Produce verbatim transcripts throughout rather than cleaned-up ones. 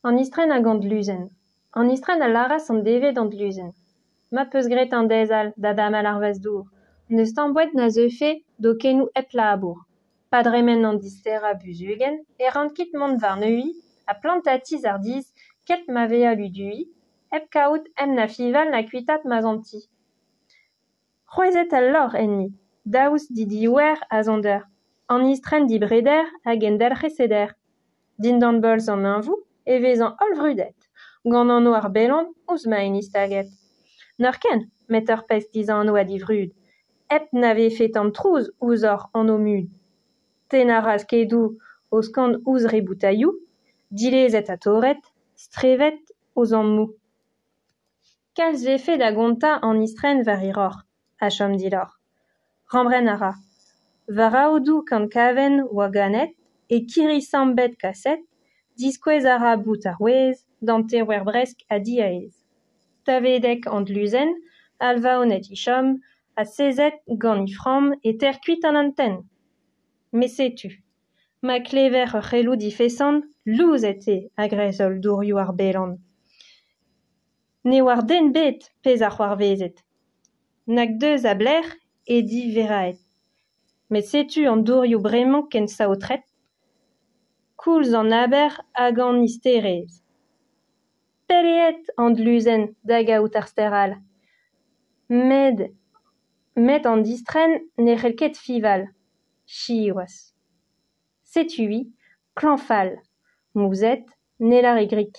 An istren a gant luzen. An istren a laras an devet an luzen. Ma peus gret an dezal, da damal ar vez dour. Neus tambouet na zeufe do kenou hep labour. Padremen an distera buzugen, e rantkit mont war neuiñ, a plantatiz ar diz, ket ma vea ludui, hep kaout em na fival na kuitat ma zanti. C'hwezet al lor enni, daoust didiouer a zonder. An istren dibreder hag en dalc'heseder. Dindan bolz an envou, e vezan holl vrudet, gant an o ar belan ouzh ma en istaget. Nor ken, met ur pez dizan o a divrud, hep na vefe tamm trouz ouzhoc'h an o mud. Te na raz kedou o skant ouzh re boutailloù, dilezet a torret, strevet ouzh an mou. Kalz vefe da gonta an istren war hiroc'h, a chom dilor. Rambren a ra. War aodou kant kaven oa ganet, e kirisambet kaset, diskouez a ra bout ar wez, dante wer bresk a diaez. Tavedek an luzen, alvaonet i chom, a sezet gant i fram e ter kuit an anten. Me setu, ma klever ur c'helloù difesan, louzet e a grezol dourioù ar belan. Ne war den bet pezh ar c'hoarvezet. Nag deus a bler e di veraet. Me setu an dourioù bremañ ken saotret, koulz an aber hag an isterez. Peleet an luzen da gaout ar steral. Med, met an distren ne c'hell ket fival. Chiwas. Setui, klañfal, mouzet, nelar e grik.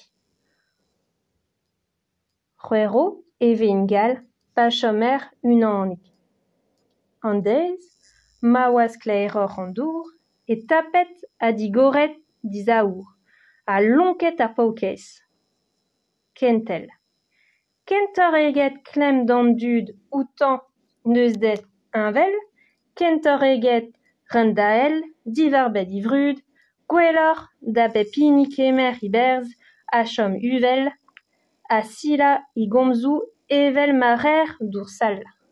C'hwero e vez gal, pa chom er unanik. An deiz, ma oas klaeroc'h an dour, e tapet a digoret dizaour, a lonket ar paoukez. Kentel. Kentorreget klem d'an dud outan neus det unvel, kentorreget ren da el, divarbet ivrud, gwelloc'h da pep hini kemer i berz, a chom uvel, a sila i gomzou evel ma reer dour sal.